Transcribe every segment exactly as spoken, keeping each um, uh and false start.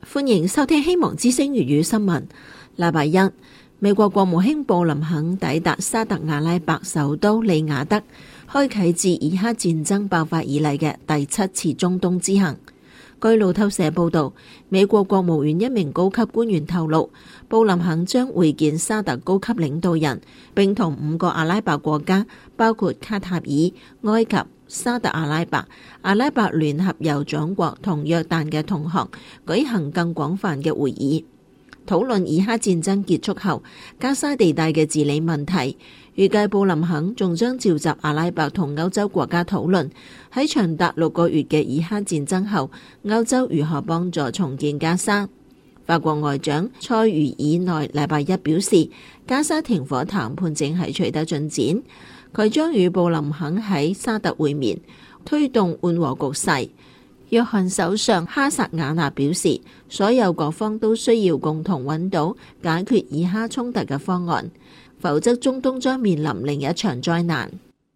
歡迎收聽希望之聲粵語新聞。禮拜一，美國國務卿布林肯抵達沙特阿拉伯首都利雅得，開啟自以哈戰爭爆發以嚟嘅第七次中東之行。據路透社報道，美國國務院一名高級官員透露，布林肯將會見沙特高級領導人，並同五個阿拉伯國家，包括卡塔爾、埃及、沙特阿拉伯、阿拉伯聯合酋長國同約旦嘅同行舉行更廣泛嘅會議，討論以哈戰爭結束後加沙地帶嘅治理問題。預計布林肯仲將召集阿拉伯同歐洲國家討論喺長達六個月嘅以哈戰爭後，歐洲如何幫助重建加沙。法國外長塞茹爾內禮拜一表示，加沙停火談判正係取得進展，佢將與布林肯喺沙特會面，推動緩和局勢。約翰首相哈薩瓦納表示，所有各方都需要共同揾到解決以哈衝突嘅方案，否則中東將面臨另一場災難。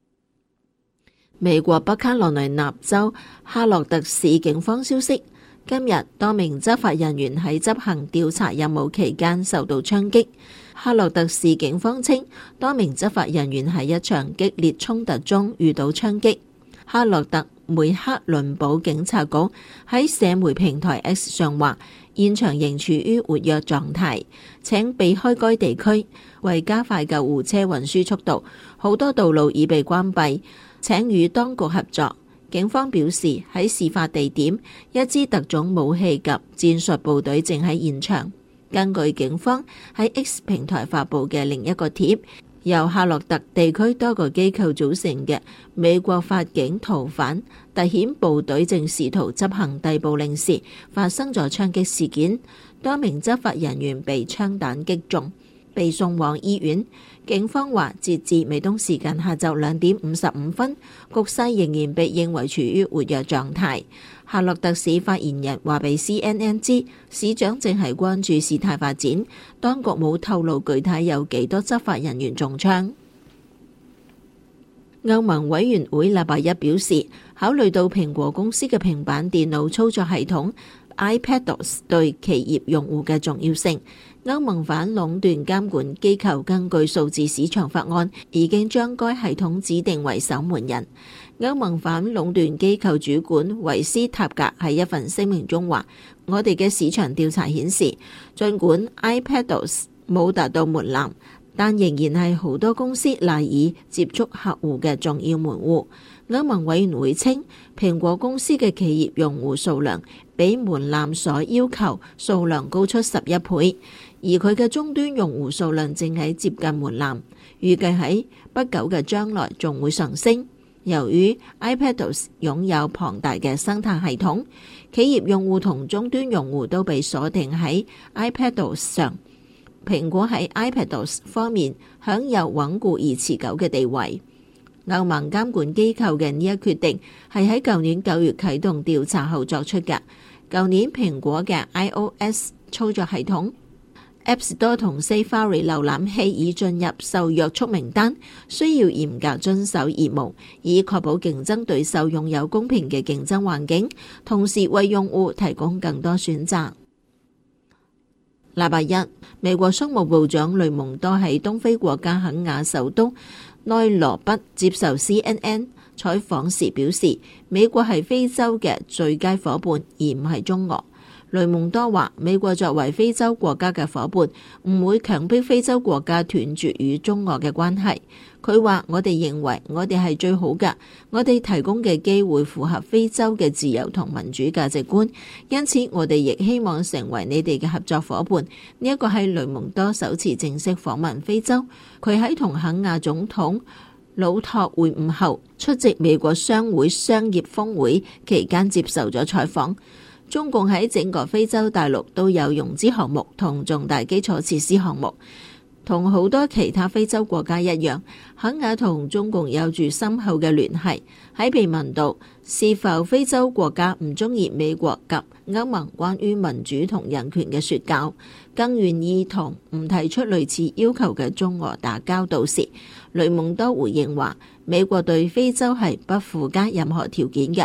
美國北卡羅來納州夏洛特市警方消息，今日多名執法人員喺執行調查任務期間受到槍擊。夏洛特市警方稱，多名執法人員喺一場激烈衝突中遇到槍擊。夏洛特梅克倫堡警察局喺社媒平台 X 上話，現場仍處於活躍狀態，請避開該地區。為加快救護車運輸速度，好多道路已被關閉，請與當局合作。警方表示，喺事發地點，一支特種武器及戰術部隊正喺現場。根據警方喺 X 平台發布嘅另一個貼，由夏洛特地區多個機構組成嘅美國法警逃犯特遣部隊正試圖執行逮捕令時，發生咗槍擊事件，多名執法人員被槍彈擊中，被送往醫院。警方話，截至美東時間下晝兩點五十五分，局勢仍然被認為處於活躍狀態。夏洛特市發言人話俾 C N N 知，市長正係關注事態發展，當局冇透露具體有幾多執法人員中槍。歐盟委員會禮拜一表示，考慮到蘋果公司嘅平板電腦操作系統 iPadOS 對企業用戶嘅重要性，歐盟反壟斷監管機構根據數字市場法案已經將該系統指定為守門人。歐盟反壟斷機構主管維斯塔格喺一份聲明中話，我哋嘅市場調查顯示，儘管 iPadOS 冇達到門檻，但仍然係好多公司賴以接觸客戶嘅重要門戶。歐盟委員會稱，蘋果公司嘅企業用戶數量比門檻所要求數量高出十一倍，而佢嘅終端用戶數量正喺接近門檻，預計喺不久嘅將來仲會上升。由於 iPadOS 擁有龐大嘅生態系統，企業用戶同終端用戶都被鎖定喺 iPadOS 上。蘋果喺 iPadOS 方面享有穩固而持久嘅地位。歐盟監管機構嘅呢一決定係喺舊年九月啟動調查後作出嘅。舊年蘋果嘅 iOS 操作系統、App Store 同 Safari 瀏覽器已進入受約束名單，需要嚴格遵守義務，以確保競爭對手擁有公平嘅競爭環境，同時為用戶提供更多選擇。禮拜一，美國商務部長雷蒙多喺東非國家肯亞首都內羅畢接受 C N N 採訪時表示，美國係非洲嘅最佳夥伴，而唔係中俄。雷蒙多話，美國作為非洲國家嘅夥伴，唔會強迫非洲國家斷絕與中俄嘅關係。佢話，我哋認為我哋係最好嘅，我哋提供嘅機會符合非洲嘅自由同民主價值觀，因此我哋亦希望成為你哋嘅合作夥伴。呢一個係雷蒙多首次正式訪問非洲，佢喺同肯亞總統魯托會晤後，出席美國商會商業峰會期間接受咗採訪。中共喺整個非洲大陸都有融資項目同重大基礎設施項目，同好多其他非洲國家一樣，肯亞同中共有住深厚嘅聯繫。喺被問到是否非洲國家唔中意美國及歐盟關於民主同人權嘅說教，更願意同唔提出類似要求嘅中俄打交道時，雷蒙多回應話，美國對非洲係不附加任何條件嘅，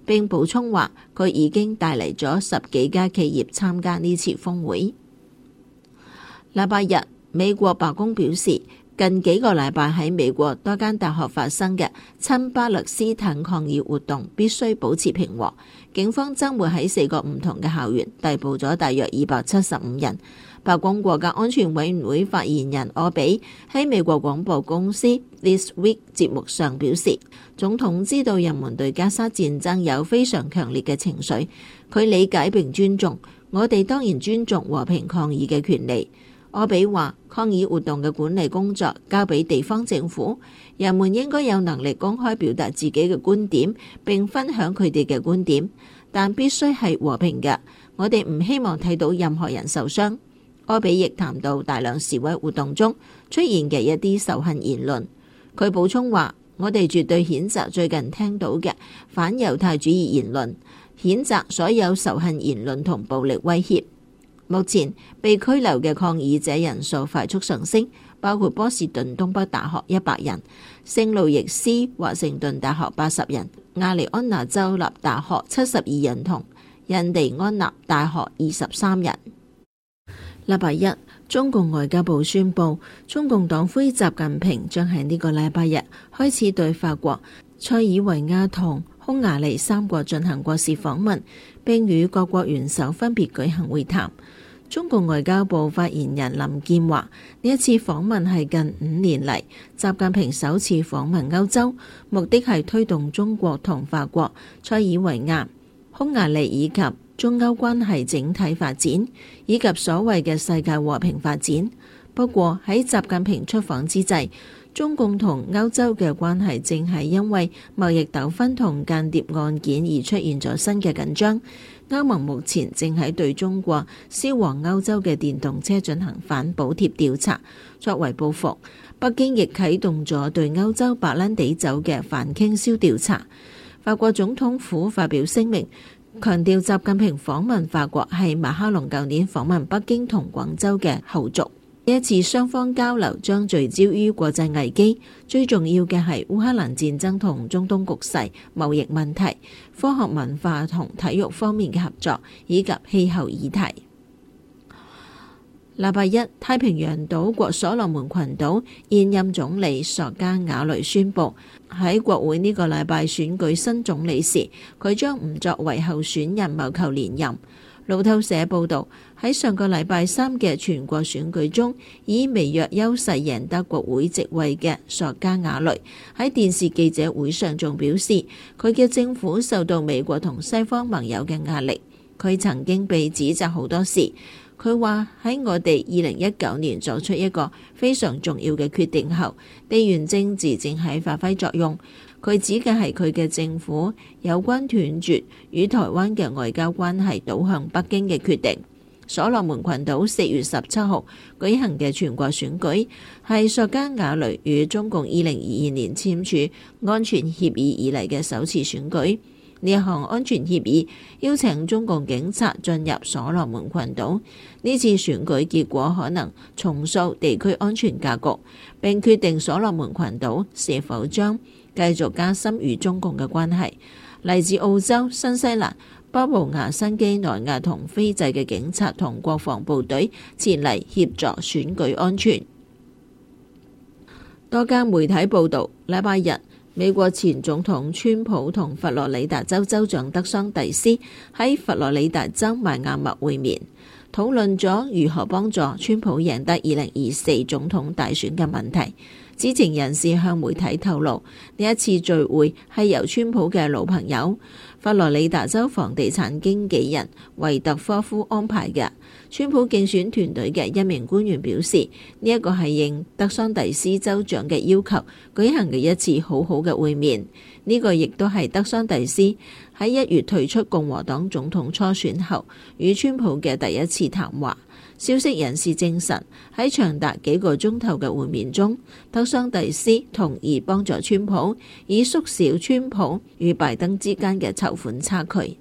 並補充話佢已經帶嚟咗十幾家企業參加呢次峰會。禮拜日，美國白宮表示，近幾個禮拜喺美國多間大學發生嘅親巴勒斯坦抗議活動必須保持平和。警方週末喺四個唔同嘅校園逮捕咗大約二百七十五人。白宮國家安全委員會發言人柯比喺美國廣播公司 This Week 節目上表示，總統知道人們對加沙戰爭有非常強烈嘅情緒，佢理解並尊重，我哋當然尊重和平抗議嘅權利。柯比話，抗議活動嘅管理工作交俾地方政府，人們應該有能力公開表達自己嘅觀點並分享佢哋嘅觀點，但必須係和平嘅。我哋唔希望睇到任何人受傷。柯比亦談到大量示威活動中出現嘅一啲仇恨言論。佢補充話，我哋絕對譴責最近聽到嘅反猶太主義言論，譴責所有仇恨言論同暴力威脅。目前被拘留嘅抗議者人數快速上升，包括波士頓東北大學一百人、聖路易斯華盛頓大學八十人、亞利安那州立大學七十二人同印第安納大學二十三人。禮拜一，中共外交部宣布，中共黨魁習近平將喺呢個禮拜日開始對法國、塞爾維亞同匈牙利三國進行國事訪問，並與各國元首分別舉行會談。中共外交部發言人林健話，呢一次訪問係近五年嚟習近平首次訪問歐洲，目的係推動中國同法國、塞爾維亞、匈牙利以及中歐關係整體發展，以及所謂嘅世界和平發展。不過喺習近平出訪之際，中共同歐洲嘅關係正係因為貿易糾紛同間諜案件而出現咗新嘅緊張。歐盟目前正喺對中國銷往歐洲嘅電動車進行反補貼調查，作為報復，北京亦啟動咗對歐洲白蘭地酒嘅反傾銷調查。法國總統府發表聲明，強調習近平訪問法國係馬克龍舊年訪問北京同廣州嘅後續。呢一次雙方交流將聚焦於國際危機，最重要嘅係烏克蘭戰爭同中東局勢、貿易問題、科學文化同體育方面嘅合作，以及氣候議題。禮拜一，太平洋島國所羅門群島現任總理索加瓦雷宣布，喺國會呢個禮拜選舉新總理時，佢將唔作為候選人謀求連任。路透社報導，喺上個禮拜三嘅全國選舉中，以微弱優勢贏得國會席位嘅索加瓦雷喺電視記者會上仲表示，佢嘅政府受到美國同西方盟友嘅壓力。佢曾經被指責好多事。佢話喺我哋二零一九年作出一個非常重要嘅決定後，地緣政治正喺發揮作用。佢指嘅係佢嘅政府有關斷絕與台灣嘅外交關係倒向北京嘅決定。所羅門群島四月十七號舉行嘅全國選舉係索加瓦雷與中共二零二二年簽署安全協議以嚟嘅首次選舉。呢一項安全協議邀請中共警察進入所羅門群島。呢次選舉結果可能重塑地區安全格局，並決定所羅門群島是否將繼續加深與中共嘅關係。嚟自澳洲、新西蘭、巴布亞新幾內亞同斐濟嘅警察同國防部隊前嚟協助選舉安全。多間媒體報導，禮拜日，美國前總統川普同佛羅里達州州長德桑蒂斯喺佛羅里達州邁阿密會面，討論咗如何幫助川普贏得二零二四總統大選嘅問題。知情人士向媒體透露，呢一次聚會係由川普嘅老朋友佛羅里達州房地產經紀人維特科夫安排嘅。川普競選團隊嘅一名官員表示，呢一個係應德桑蒂斯州長嘅要求舉行嘅一次好好嘅會面。呢個亦都係德桑蒂斯喺一月退出共和黨總統初選後與川普嘅第一次談話。消息人士證實，喺長達幾個鐘頭嘅會面中，德桑蒂斯同意幫助川普，以縮小川普與拜登之間嘅籌款差距。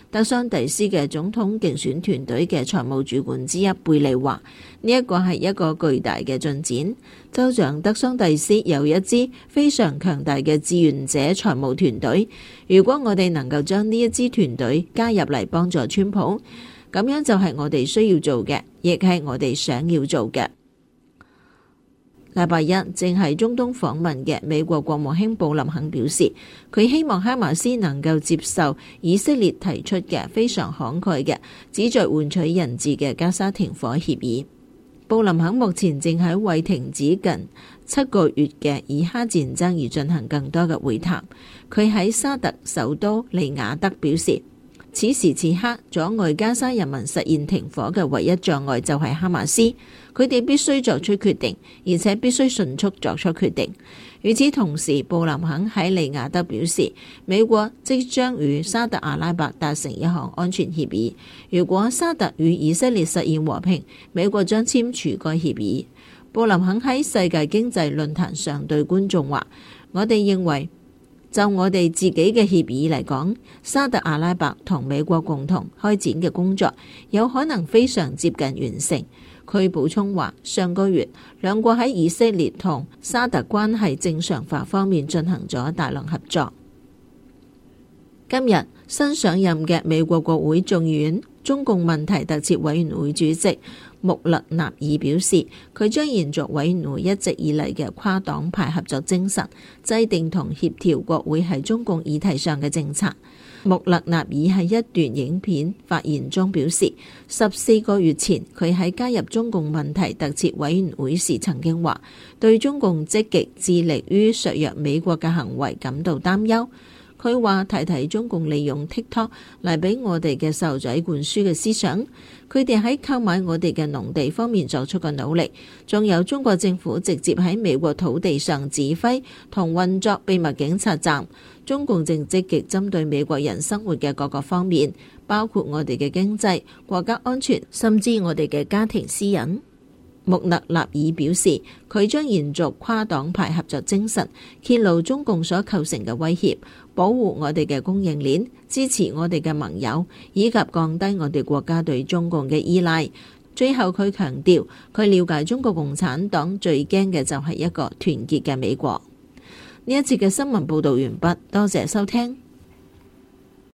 德桑蒂斯嘅總統競選團隊嘅財務主管之一貝利話：呢一個係一個巨大嘅進展。州長德桑蒂斯有一支非常強大嘅志願者財務團隊。如果我哋能夠將呢一支團隊加入嚟幫助川普，咁樣就係我哋需要做嘅，亦係我哋想要做嘅。禮拜一正喺中東訪問嘅美國國務卿布林肯表示，佢希望哈馬斯能夠接受以色列提出嘅非常慷慨嘅旨在換取人質嘅加沙停火協議。布林肯目前正喺為停止近七個月嘅以哈戰爭而進行更多嘅會談。佢喺沙特首都利雅得表示，此時此刻阻礙加沙人民實現停火嘅唯一障礙就係哈馬斯，佢哋必須作出決定，而且必須迅速作出決定。與此同時，布林肯喺利雅得表示，美國即將與沙特阿拉伯達成一項安全協議。如果沙特與以色列實現和平，美國將簽署該協議。布林肯喺世界經濟論壇上對觀眾話：我哋認為，就我哋自己嘅協議嚟講，沙特阿拉伯同美國共同開展嘅工作有可能非常接近完成。佢補充話，上個月兩國喺以色列同沙特關係正常化方面進行咗大量合作。今日新上任嘅美國國會眾議院中共問題特設委員會主席穆勒納爾表示，佢將延續委員會一直以嚟嘅跨黨派合作精神，制定同協調國會喺中共議題上嘅政策。穆勒納爾喺一段影片發言中表示，十四個月前佢喺加入中共問題特設委員會時曾經話，對中共積極致力於削弱美國嘅行為感到擔憂。佢話睇睇中共利用 TikTok 嚟俾我哋嘅細路仔灌輸嘅思想，佢哋喺購買我哋嘅農地方面作出嘅努力，仲有中國政府直接喺美國土地上指揮同運作秘密警察站。中共正積極針對美國人生活嘅各個方面，包括我哋嘅經濟、國家安全，甚至我哋嘅家庭私隱。穆勒納爾表示，佢將延續跨黨派合作精神，揭露中共所構成嘅威脅，保護我哋嘅供應鏈，支持我哋嘅盟友，以及降低我哋國家對中共嘅依賴。最後佢強調，佢了解中國共產黨最驚嘅就係一個團結嘅美國。呢一節嘅新聞報道完畢，多謝收聽。